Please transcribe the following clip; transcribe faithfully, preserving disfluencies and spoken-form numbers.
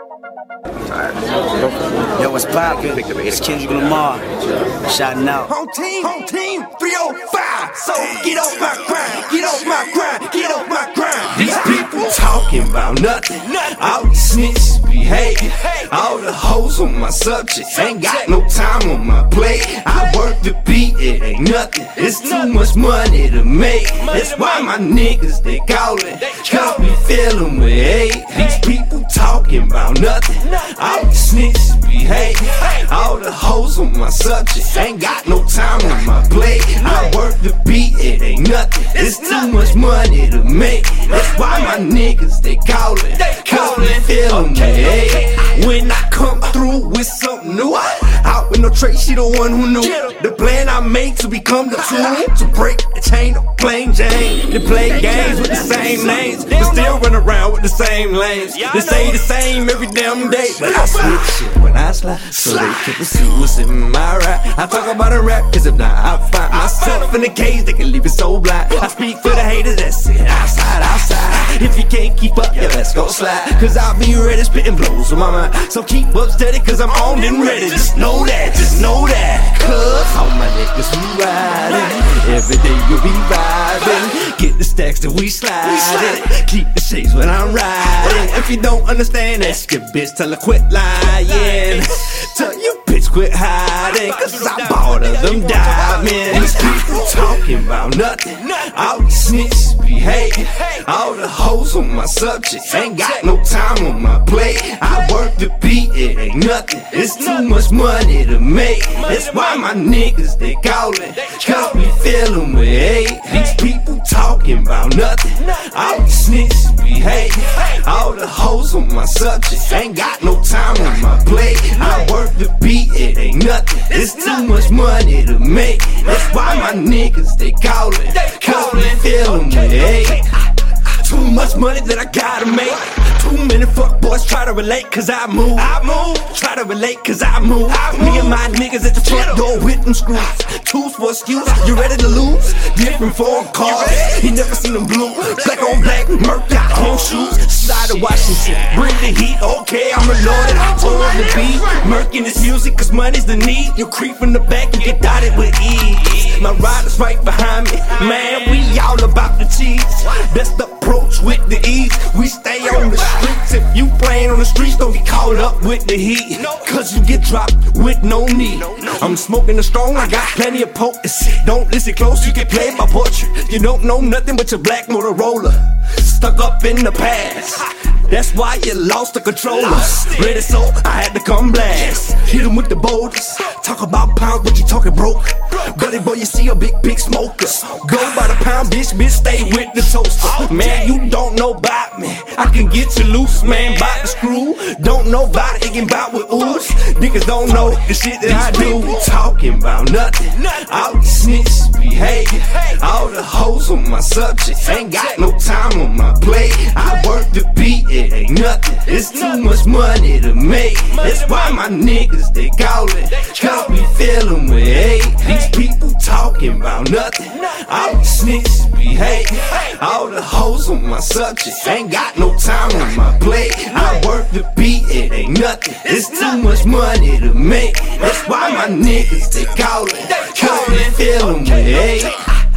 Yo, what's poppin'? It's Kendrick Lamar. Shouting out. Home team, home team, three oh five. So get off my grind, get off my grind, get off my grind. These people talking about nothing. All these snitches be hating. All the hoes on my subject. Ain't got no time on my plate. I work the beat, it ain't nothing. It's too much money to make. That's why my niggas, they callin'. Cause we fillin' with hate. These people talking about nothing. All the snitches be hating. All the hoes on my subject. Ain't got no time on my plate. I work the beat, it ain't nothing. It's too much money to make. That's why my niggas, they callin'. Cause we fillin' with hate. When I come through with something new, out with no trace, she the one who knew the plan I made to become the tool. To break the chain of plain Jane. They play games with the same names, but still run around with the same lanes. They say the same every damn day, but I switch shit when I slide, so they can see what's in my rap. I talk about a rap, cause if not, I find myself in the cage, they can leave it so blind. I speak for the haters that sit outside, outside. If you can't keep up, yeah, let's go slide. Cause I'll be ready, spitting blows on my mind. So keep up steady, cause I'm on and ready. Just know that, just know that. Cause all my niggas we riding. Every day you be vibing. Get the stacks that we sliding. Keep the shades when I'm riding. If you don't understand, ask your bitch, tell her quit lying. Tell your bitch quit hiding. Cause I bought her them diamonds. These people talking about nothing. All these snitches be hating. All the hoes on my subject. Ain't got no time on my plate. I work the beat, it ain't nothing. It's too much money to make. That's why my niggas, they callin'. Cause we fillin' with hate. These people talking about nothing. All these snitches be hating. All the hoes on my subject. Ain't got no time on my plate. I work the beat, it ain't nothing. It's too much money to make. That's why my niggas, they callin'. Cause we fillin' with hate. Too much money that I gotta make. Too many fuck boys try to relate cause I move. I move. Try to relate cause I move. I move. Me and my niggas at the front door with them screws. Tools for excuse, you ready to lose? Different foreign cars, he never seen them blue. Black on black, murk got home shoes. Side of Washington, bring the heat, okay, I'm reloaded. On the beat, murking this music cause money's the need. You creep from the back, you get dotted with ease. My rider's right behind me, man, we all about the cheese. Best approach with the ease, we stay on the streets. If you playing on the streets, don't get caught up with the heat. Cause you get dropped with no need. I'm smoking the strong, I got plenty of potency. Don't listen close, you get played by portrait. You don't know nothing but your black Motorola. Stuck up in the past. That's why you lost the controller. Ready, so I had to come blast. Hit him with the boulders. Talk about pounds, but you talking broke. Buddy boy, you see a big, big smoker. Go by the pound, bitch, bitch, stay with the toaster. Man, you don't know about me. I can get you loose, man, by the screw. Don't know about it, it can bout with ooze. Niggas don't know the shit that I do. Talking about nothing. All these snitches be hating. All the hoes on my subject. Ain't got no time on my plate. I work the beat, it ain't nothing. It's too much money to make. That's why my niggas, they callin'. Cause we fillin' with hate. These people talking about nothing. All these snitches be hating. All the hoes on my subject. Ain't got no time on my plate. I work the beat, it ain't nothing. It's too much money to make. That's why my niggas, they callin'. Cause we fillin' with hate.